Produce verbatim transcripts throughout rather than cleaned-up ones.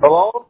Hello?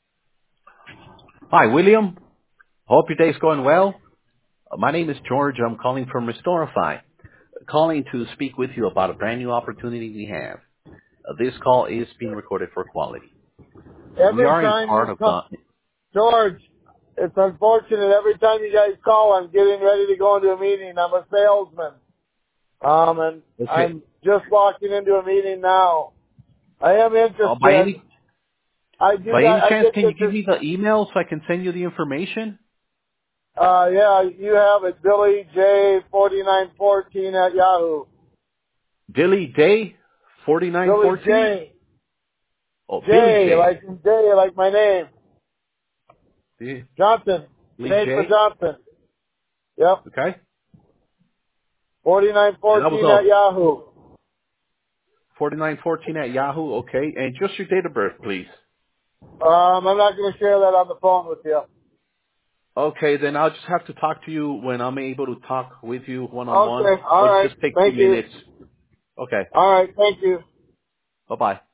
Hi, William. Hope your day's going well. Uh, My name is George. I'm calling from Restorify, calling to speak with you about a brand new opportunity we have. Uh, this call is being recorded for quality. We Every are a time you part of call, the... George, it's unfortunate. Every time you guys call, I'm getting ready to go into a meeting. I'm a salesman. Um, and Okay. I'm just walking into a meeting now. I am Uh, by interested. any I do by got, any I chance, did can you get give this, me the email so I can send you the information? uh, yeah, you have it, Billy J forty-nine fourteen at Yahoo. Billy Day, forty-nine Billy fourteen. J. Oh, Billy J, J. like J, like my name. Yeah, Johnson. Billy J for J. Johnson. Yep. Okay. forty-nine And that was fourteen at a Yahoo. forty-nine fourteen at Yahoo. Okay. And just your date of birth, please. Um, I'm not going to share that on the phone with you. Okay, then I'll just have to talk to you when I'm able to talk with you one-on-one. Okay. All It'll right. just take two Thank you. minutes. Okay, All right. Thank you. bye-bye.